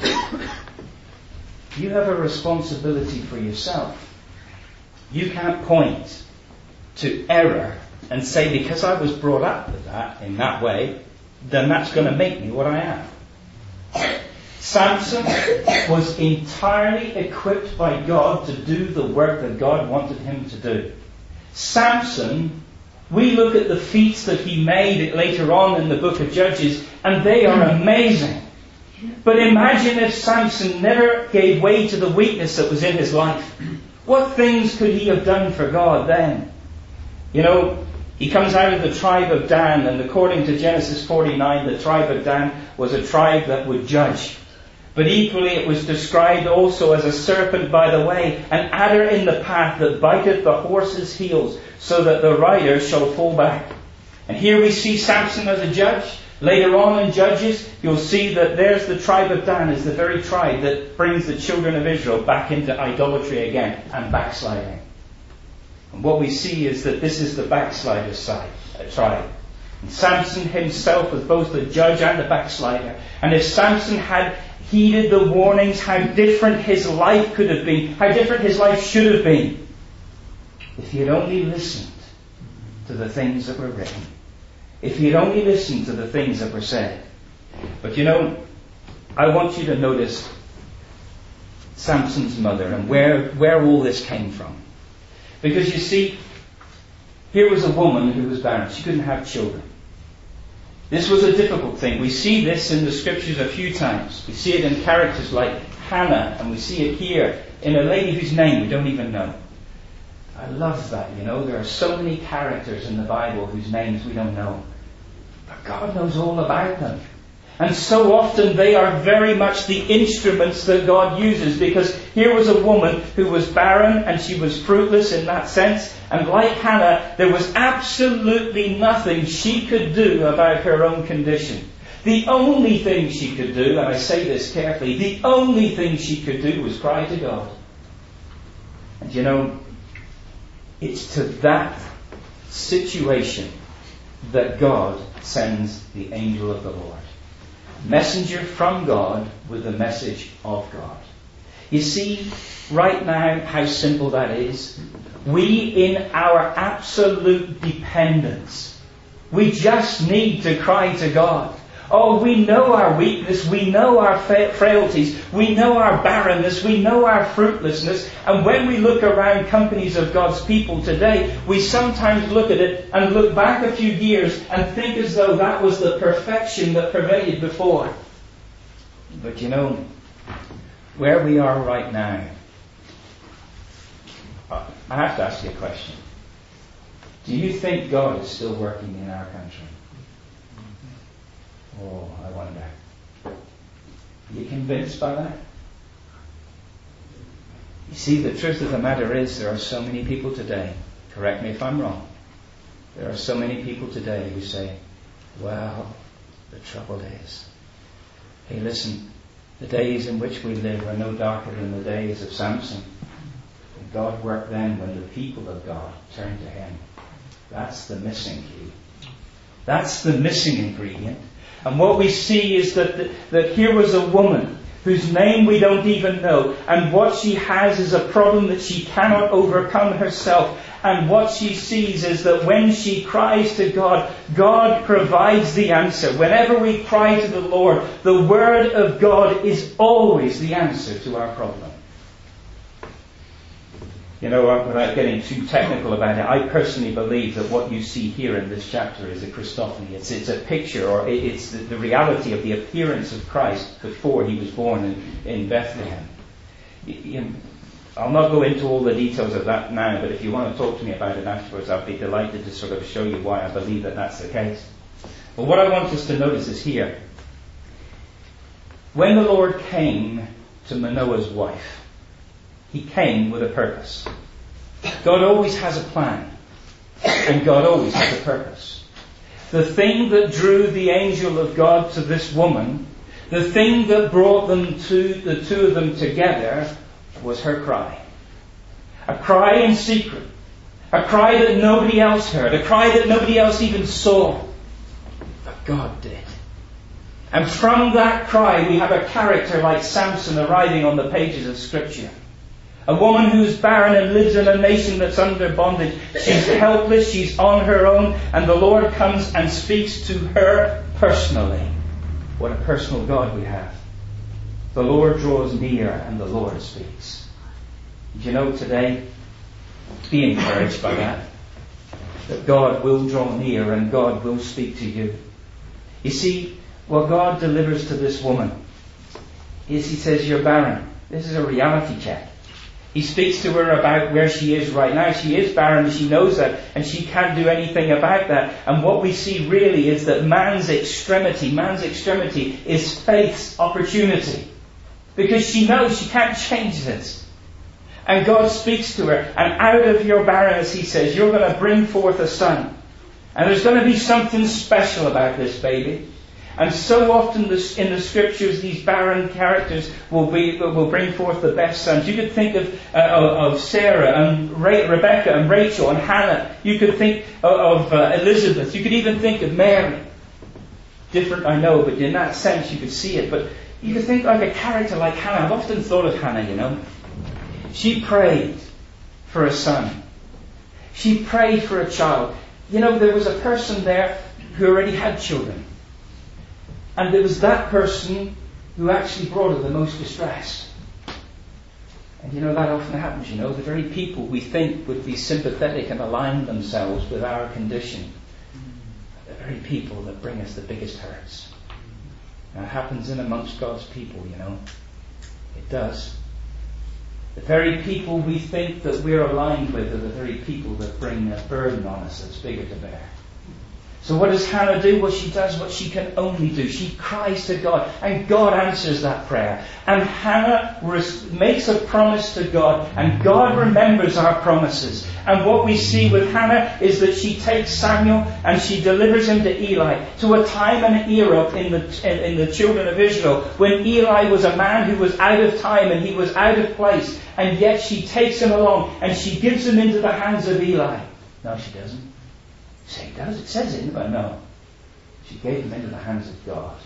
you have a responsibility for yourself. You can't point to error and say, because I was brought up with that in that way, then that's going to make me what I am. Samson was entirely equipped by God to do the work that God wanted him to do. Samson, we look at the feats that he made later on in the book of Judges, and they are amazing. But imagine if Samson never gave way to the weakness that was in his life. What things could he have done for God then? You know, he comes out of the tribe of Dan, and according to Genesis 49, the tribe of Dan was a tribe that would judge. But equally it was described also as a serpent by the way, an adder in the path that biteth the horse's heels, so that the rider shall fall back. And here we see Samson as a judge. Later on in Judges, you'll see that there's the tribe of Dan is the very tribe that brings the children of Israel back into idolatry again and backsliding. And what we see is that this is the backslider's tribe. And Samson himself was both the judge and the backslider. And if Samson had heeded the warnings, how different his life could have been, how different his life should have been, if he had only listened to the things that were written. If he had only listened to the things that were said. But you know, I want you to notice Samson's mother and where all this came from. Because you see, here was a woman who was barren. She couldn't have children. This was a difficult thing. We see this in the scriptures a few times. We see it in characters like Hannah, and we see it here in a lady whose name we don't even know. I love that, you know. There are so many characters in the Bible whose names we don't know. But God knows all about them. And so often they are very much the instruments that God uses, because here was a woman who was barren and she was fruitless in that sense. And like Hannah, there was absolutely nothing she could do about her own condition. The only thing she could do, and I say this carefully, the only thing she could do was cry to God. And you know, it's to that situation that God sends the angel of the Lord. Messenger from God with the message of God. You see right now how simple that is? We, in our absolute dependence, we just need to cry to God. Oh, we know our weakness, we know our frailties, we know our barrenness, we know our fruitlessness, and when we look around companies of God's people today, we sometimes look at it and look back a few years and think as though that was the perfection that pervaded before. But you know, where we are right now, I have to ask you a question. Do you think God is still working in our country? Oh, I wonder. Are you convinced by that? You see, the truth of the matter is there are so many people today, correct me if I'm wrong, there are so many people today who say, well, the trouble is. Hey, listen, the days in which we live are no darker than the days of Samson. And God worked then when the people of God turned to Him. That's the missing key. That's the missing ingredient. And what we see is that here was a woman whose name we don't even know. And what she has is a problem that she cannot overcome herself. And what she sees is that when she cries to God, God provides the answer. Whenever we cry to the Lord, the Word of God is always the answer to our problem. You know, without getting too technical about it, I personally believe that what you see here in this chapter is a Christophany. It's a picture, or it's the reality of the appearance of Christ before He was born in Bethlehem. I'll not go into all the details of that now, but if you want to talk to me about it afterwards, I'll be delighted to sort of show you why I believe that that's the case. But what I want us to notice is here. When the Lord came to Manoah's wife, He came with a purpose. God always has a plan. And God always has a purpose. The thing that drew the angel of God to this woman, the thing that brought the two of them together, was her cry. A cry in secret. A cry that nobody else heard. A cry that nobody else even saw. But God did. And from that cry we have a character like Samson arriving on the pages of Scripture. A woman who's barren and lives in a nation that's under bondage. She's helpless, she's on her own, and the Lord comes and speaks to her personally. What a personal God we have. The Lord draws near and the Lord speaks. Do you know today, be encouraged by that. That God will draw near and God will speak to you. You see, what God delivers to this woman is He says, you're barren. This is a reality check. He speaks to her about where she is right now. She is barren, she knows that, and she can't do anything about that. And what we see really is that man's extremity is faith's opportunity. Because she knows she can't change this. And God speaks to her, and out of your barrenness, He says, you're going to bring forth a son. And there's going to be something special about this baby. And so often in the Scriptures, these barren characters will bring forth the best sons. You could think of Sarah and Rebecca and Rachel and Hannah. You could think of Elizabeth. You could even think of Mary. Different, I know, but in that sense you could see it. But you could think like a character like Hannah. I've often thought of Hannah, you know. She prayed for a son. She prayed for a child. You know, there was a person there who already had children. And it was that person who actually brought her the most distress. And you know, that often happens, you know. The very people we think would be sympathetic and align themselves with our condition are the very people that bring us the biggest hurts. Now, it happens in amongst God's people, you know. It does. The very people we think that we're aligned with are the very people that bring a burden on us that's bigger to bear. So what does Hannah do? Well, she does what she can only do. She cries to God, and God answers that prayer. And Hannah makes a promise to God, and God remembers our promises. And what we see with Hannah is that she takes Samuel and she delivers him to Eli, to a time and era in the children of Israel when Eli was a man who was out of time and he was out of place. And yet she takes him along and she gives him into the hands of Eli. No, she doesn't. Say it does. It says it, but no. She gave him into the hands of God.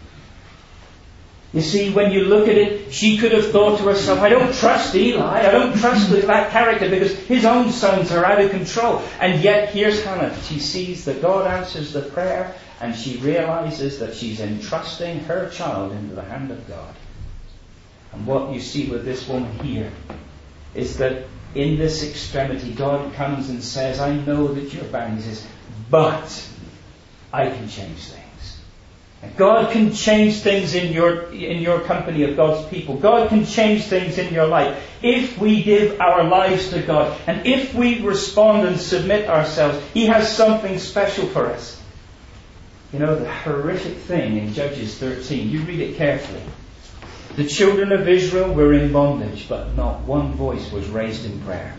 You see, when you look at it, she could have thought to herself, I don't trust Eli. I don't trust that character because his own sons are out of control. And yet, here's Hannah. She sees that God answers the prayer and she realizes that she's entrusting her child into the hand of God. And what you see with this woman here is that in this extremity, God comes and says, I know that you're bound. He says, but I can change things. And God can change things in your company of God's people. God can change things in your life if we give our lives to God. And if we respond and submit ourselves, He has something special for us. You know, the horrific thing in Judges 13, you read it carefully. The children of Israel were in bondage, but not one voice was raised in prayer.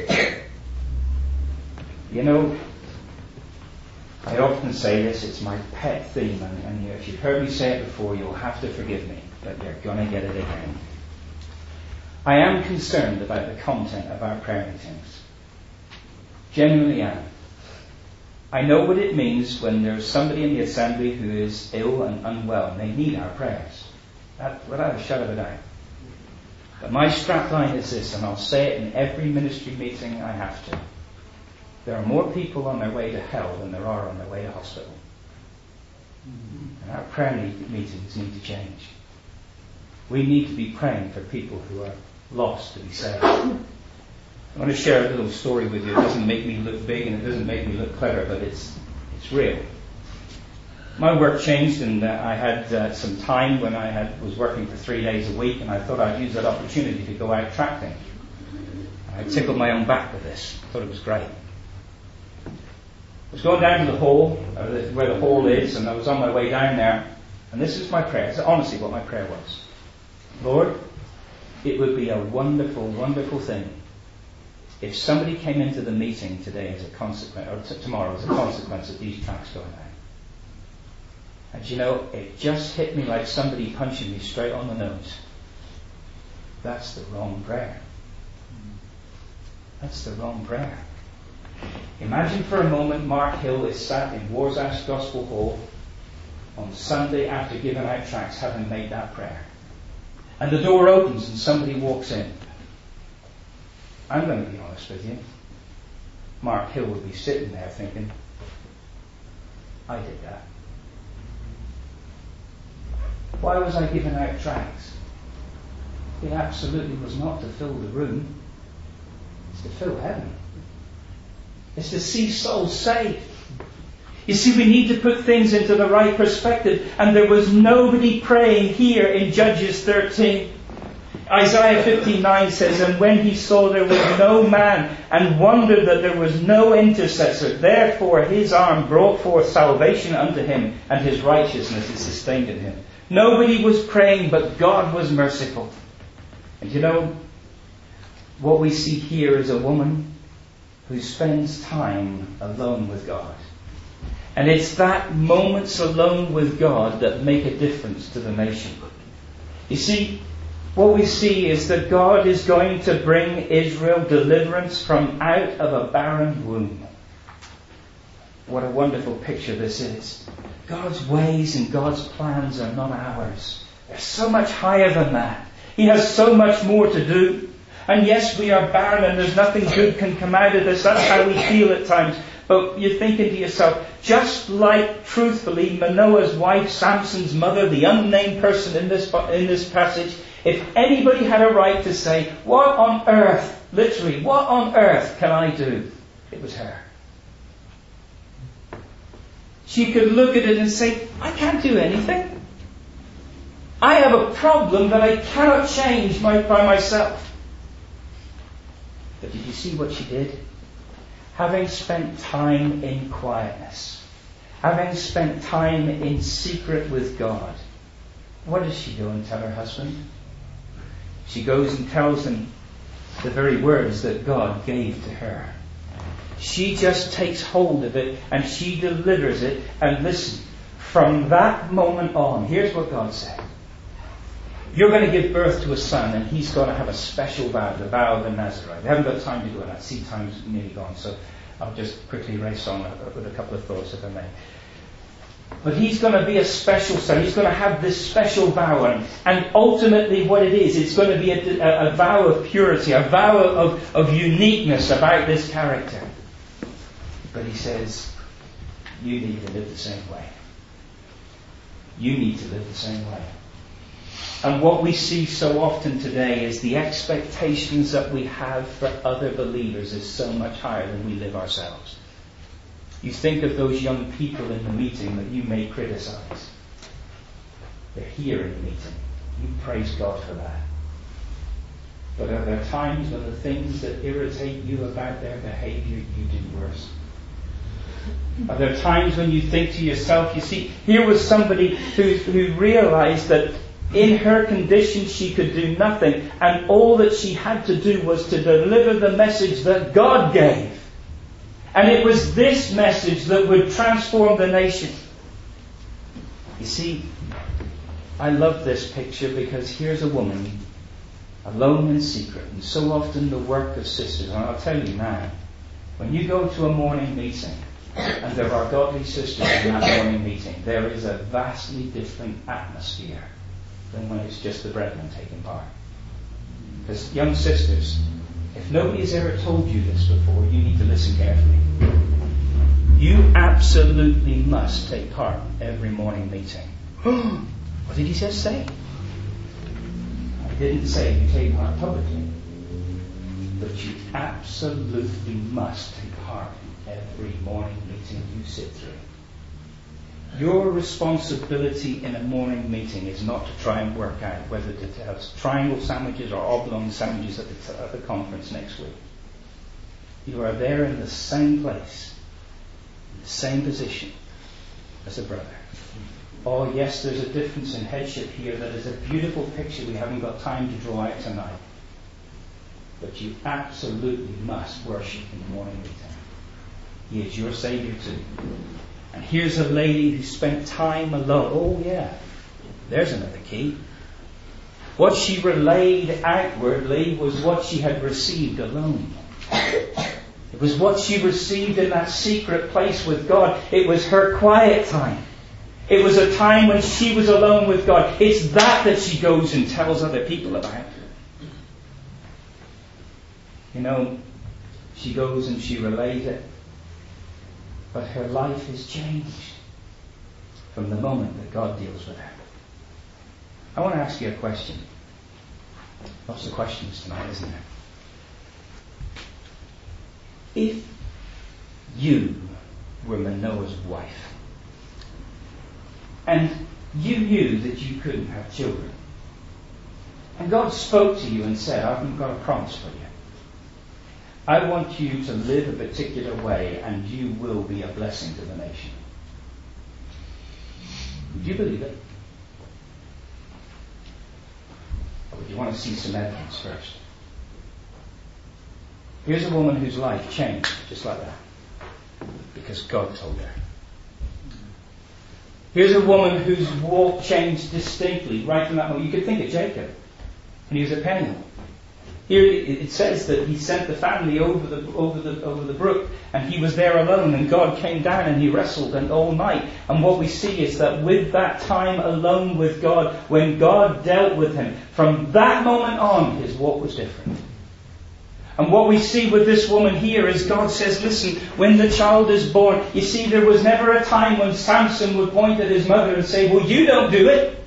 You know, I often say this, it's my pet theme, and if you've heard me say it before, you'll have to forgive me, but you're going to get it again. I am concerned about the content of our prayer meetings. Genuinely am. I know what it means when there's somebody in the assembly who is ill and unwell, and they need our prayers. Without a shadow of a doubt. But my strapline is this, and I'll say it in every ministry meeting I have to. There are more people on their way to hell than there are on their way to hospital. And our prayer meetings need to change. We need to be praying for people who are lost to be saved. I want to share a little story with you. It doesn't make me look big and it doesn't make me look clever, but it's real. My work changed, and I had some time when I was working for 3 days a week, and I thought I'd use that opportunity to go out tracting. I tickled my own back with this. I thought it was great. I was going down to the hall, where the hall is, and I was on my way down there, and this is my prayer. It's honestly what my prayer was. Lord, it would be a wonderful, wonderful thing if somebody came into the meeting today as a consequence, or tomorrow as a consequence of these tracts going out. And you know, it just hit me like somebody punching me straight on the nose. That's the wrong prayer. That's the wrong prayer. Imagine for a moment Mark Hill is sat in Warsash Gospel Hall on Sunday after giving out tracts, having made that prayer. And the door opens and somebody walks in. I'm going to be honest with you. Mark Hill would be sitting there thinking, I did that. Why was I giving out tracts? It absolutely was not to fill the room. It's to fill heaven. It's to see souls saved. You see, we need to put things into the right perspective. And there was nobody praying here in Judges 13. Isaiah 59 says, and when he saw there was no man and wondered that there was no intercessor, therefore his arm brought forth salvation unto him, and his righteousness is sustained in him. Nobody was praying, but God was merciful. And you know, what we see here is a woman who spends time alone with God. And it's that moments alone with God that make a difference to the nation. You see, what we see is that God is going to bring Israel deliverance from out of a barren womb. What a wonderful picture this is. God's ways and God's plans are not ours. They're so much higher than that. He has so much more to do. And yes, we are barren and there's nothing good can come out of this. That's how we feel at times. But you're thinking to yourself, just like, truthfully, Manoah's wife, Samson's mother, the unnamed person in this passage, if anybody had a right to say, what on earth, literally, what on earth can I do? It was her. She could look at it and say, I can't do anything. I have a problem that I cannot change by myself. But did you see what she did? Having spent time in quietness, Having spent time in secret with God, what does she go and tell her husband? She goes and tells him the very words that God gave to her. She just takes hold of it and she delivers it. And listen, from that moment on, here's what God said. You're going to give birth to a son, and he's going to have a special vow, the vow of the Nazarite. I haven't got time to go into that. See, time's nearly gone, so I'll just quickly race on with a couple of thoughts, if I may. But he's going to be a special son. He's going to have this special vow on him. And ultimately what it is, it's going to be a vow of purity, a vow of uniqueness about this character. But he says, you need to live the same way. You need to live the same way. And what we see so often today is the expectations that we have for other believers is so much higher than we live ourselves. You think of those young people in the meeting that you may criticize. They're here in the meeting. You praise God for that. But are there times when the things that irritate you about their behavior you do worse? Are there times when you think to yourself, you see, here was somebody who realized that in her condition she could do nothing, and all that she had to do was to deliver the message that God gave. And it was this message that would transform the nation. You see, I love this picture because here's a woman alone in secret, and so often the work of sisters. And I'll tell you now, when you go to a morning meeting, and there are godly sisters in that morning meeting, there is a vastly different atmosphere than when it's just the brethren taking part. Because young sisters, if nobody has ever told you this before, you need to listen carefully. You absolutely must take part in every morning meeting. What did he just say? I didn't say you take part publicly, but you absolutely must take part in every morning meeting you sit through. Your responsibility in a morning meeting is not to try and work out whether to have triangle sandwiches or oblong sandwiches at the conference next week. You are there in the same place, in the same position as a brother. Oh yes, there's a difference in headship here that is a beautiful picture we haven't got time to draw out tonight. But you absolutely must worship in the morning meeting. He is your Saviour too. And here's a lady who spent time alone. Oh yeah, there's another key. What she relayed outwardly was what she had received alone. It was what she received in that secret place with God. It was her quiet time. It was a time when she was alone with God. It's that she goes and tells other people about. You know, she goes and she relays it. But her life is changed from the moment that God deals with her. I want to ask you a question. Lots of questions tonight, isn't there? If you were Manoah's wife, and you knew that you couldn't have children, and God spoke to you and said, I've got a promise for you. I want you to live a particular way and you will be a blessing to the nation. Would you believe it? Or would you want to see some evidence first? Here's a woman whose life changed just like that. Because God told her. Here's a woman whose walk changed distinctly right from that moment. You could think of Jacob. And he was at Peniel. Here it says that he sent the family over the brook, and he was there alone, and God came down and he wrestled all night. And what we see is that with that time alone with God, when God dealt with him, from that moment on, his walk was different. And what we see with this woman here is God says, listen, when the child is born, you see, there was never a time when Samson would point at his mother and say, well, you don't do it.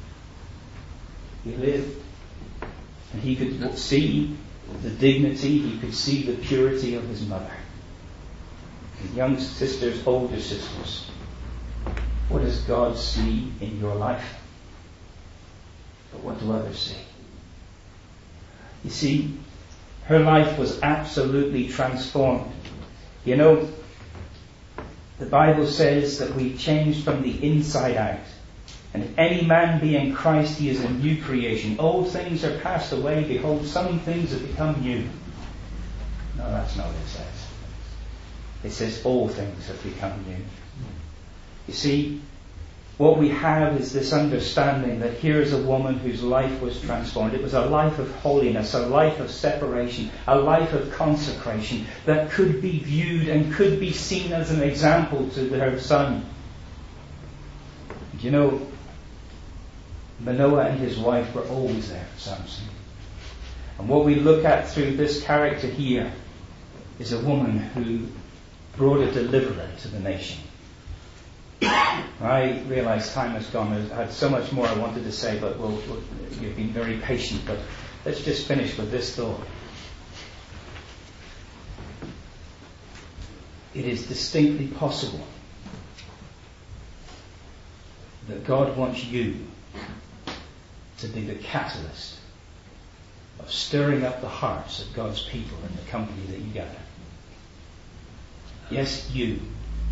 He lived. And he could see the dignity, he could see the purity of his mother. And young sisters, older sisters, what does God see in your life? But what do others see? You see, her life was absolutely transformed. You know, The Bible says that we changed from the inside out. And if any man be in Christ, he is a new creation. Old things are passed away. Behold, some things have become new. No, that's not what it says. It says all things have become new. You see, what we have is this understanding that here is a woman whose life was transformed. It was a life of holiness, a life of separation, a life of consecration that could be viewed and could be seen as an example to her son. You know, Manoah and his wife were always there for Samson. And what we look at through this character here is a woman who brought a deliverer to the nation. I realise time has gone. I had so much more I wanted to say, but you've been very patient. But let's just finish with this thought. It is distinctly possible that God wants you to be the catalyst of stirring up the hearts of God's people in the company that you gather. Yes, you.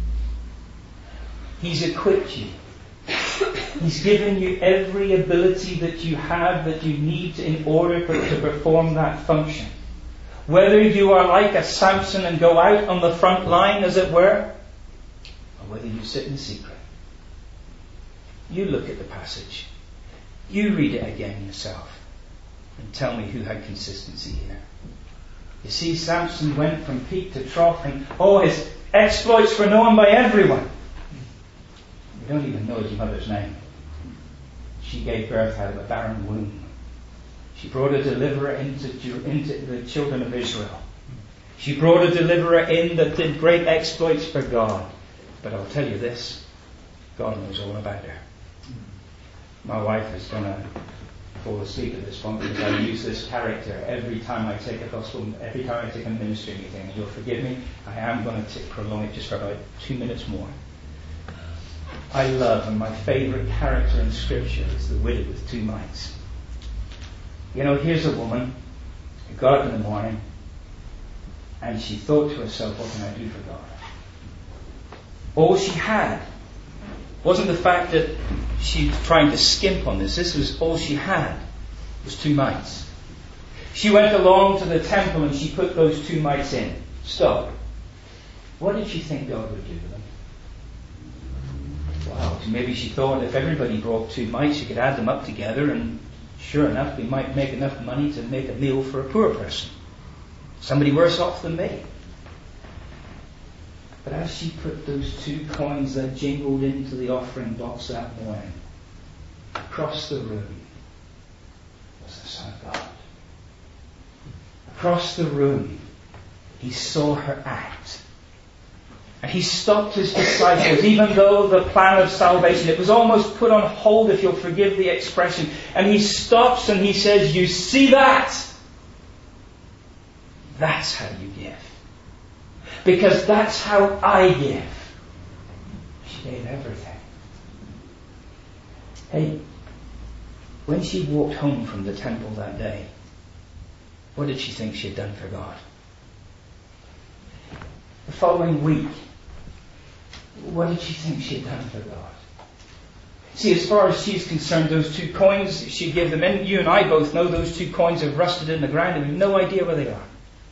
He's equipped you. He's given you every ability that you have, that you need in order to perform that function. Whether you are like a Samson and go out on the front line, as it were, or whether you sit in secret. You look at the passage. You read it again yourself and tell me who had consistency here. You see, Samson went from peak to trough, and his exploits were known by everyone. We don't even know his mother's name. She gave birth out of a barren womb. She brought a deliverer into the children of Israel. She brought a deliverer in that did great exploits for God. But I'll tell you this, God knows all about her. My wife is going to fall asleep at this point because I use this character every time I take a gospel, every time I take a ministry meeting. And you'll forgive me, I am going to prolong it just for about 2 minutes more. I love, and my favourite character in Scripture is the widow with 2 mites. You know, here's a woman who got up in the morning and she thought to herself, what can I do for God? All she had wasn't the fact that she was trying to skimp on this. This was all she had, was 2 mites. She went along to the temple and she put those 2 mites in. Stop. What did she think God would do with them? Wow, maybe she thought if everybody brought 2 mites, you could add them up together, and sure enough, we might make enough money to make a meal for a poor person. Somebody worse off than me. But as she put those 2 coins that jingled into the offering box that morning, across the room was the Son of God. Across the room, he saw her act. And he stopped his disciples, even though the plan of salvation, it was almost put on hold, if you'll forgive the expression. And he stops and he says, you see that? That's how you give. Because that's how I give. She gave everything. Hey, when she walked home from the temple that day, what did she think she had done for God? The following week, what did she think she had done for God? See, as far as she's concerned, those 2 coins, she gave them in. You and I both know those 2 coins have rusted in the ground and we have no idea where they are.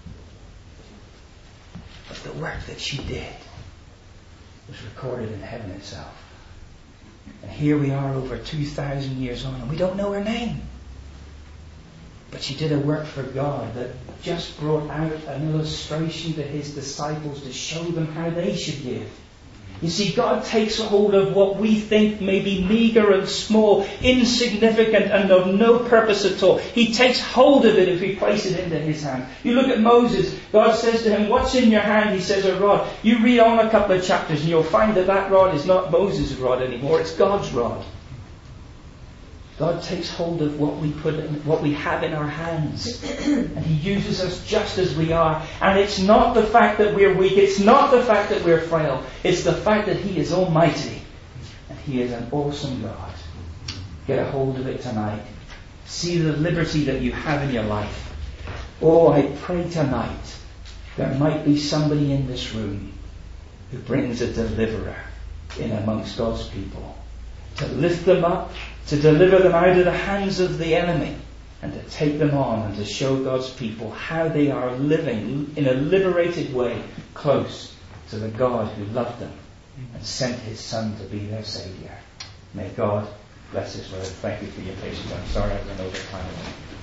But the work that she did was recorded in heaven itself. And here we are over 2,000 years on and we don't know her name. But she did a work for God that just brought out an illustration to his disciples to show them how they should give. You see, God takes a hold of what we think may be meagre and small, insignificant and of no purpose at all. He takes hold of it if we place it into his hand. You look at Moses, God says to him, what's in your hand? He says, a rod. You read on a couple of chapters and you'll find that rod is not Moses' rod anymore, it's God's rod. God takes hold of what we have in our hands. And he uses us just as we are. And it's not the fact that we're weak. It's not the fact that we're frail. It's the fact that he is almighty. And he is an awesome God. Get a hold of it tonight. See the liberty that you have in your life. Oh, I pray tonight there might be somebody in this room who brings a deliverer in amongst God's people, to lift them up, to deliver them out of the hands of the enemy, and to take them on and to show God's people how they are living in a liberated way close to the God who loved them and sent his Son to be their Saviour. May God bless his word. Thank you for your patience. I'm sorry I went over time.